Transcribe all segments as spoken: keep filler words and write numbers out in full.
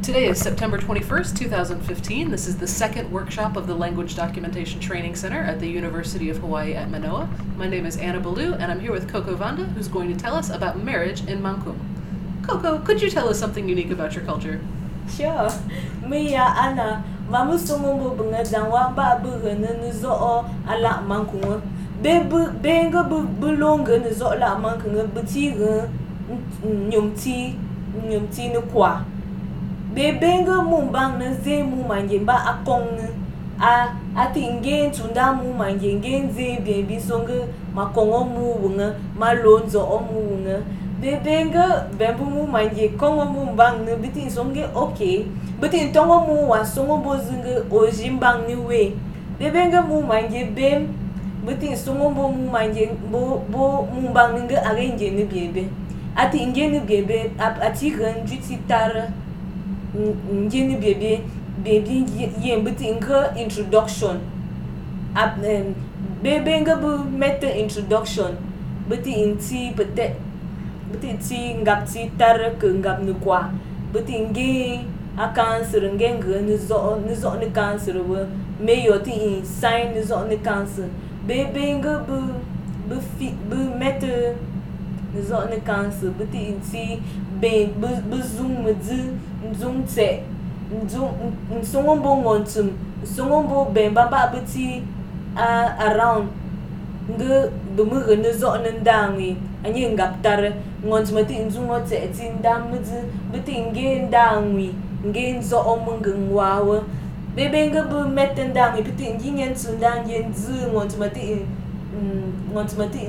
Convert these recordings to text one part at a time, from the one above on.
Today is September twenty-first, twenty fifteen. This is the second workshop of the Language Documentation Training Center at the University of Hawaii at Manoa. My name is Anna Ballou, and I'm here with Coco Vanda, who's going to tell us about marriage in Mangkum. Coco, could you tell us something unique about your culture? Sure. Mia Anna, Mamusumbo Bungadangwa Babu Zo ala Mankum. Bebu Benga Bulonga Zola Mankum, Butiga Nyumti Nyumti Nukwa. Bebenga Mumbang Ze Mumanjimba Akong A Atingin Tunda Mumanjin Ze Baby Songa Makongo Munga Malonzo Omunga. Bebenga Bambu Mumanje Kongo Mumbang Biti Songa okay. But in Tongo Mu was Songo Bozunga or Jimbang New Way. Bebenga Mumanje Bem but in Songo Mumanje Bo Bo Mumbanga arrange in the baby. At the Indian baby at Atigan Jititara. Njeni baby baby yen but in her introduction ab baby nga bu meta introduction but in ti pete but ti ngap ti tar ke ngap ni kwa but nge a cancer nge nge ni zo ni zo ni cancer we me yo ti sign ni zo ni cancer baby nga bu bu fi bu meta ni zo ni cancer but ti ben bu bu zoom mzi Nzung tse, nzung nsongombo ngontum, nsongombo bemba ba buti around nge bumuge nzo ndangi anye ngaptar ngontumati nzungo tse ti ndamzi buti nge ndangi nge nzo omunge ngwawe bebe nge bu mette ndangi buti nginyen tsundangi nzu ngontumati ngontumati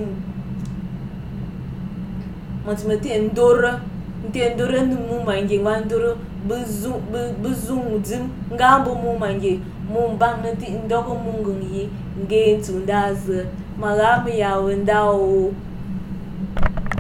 ngontumati ndora Ndendora mu manje ngandoro buzu buzung dzim ngambo mu manje mumbang nti ndoko mungungi ngentu ndaze magami yawe ndawo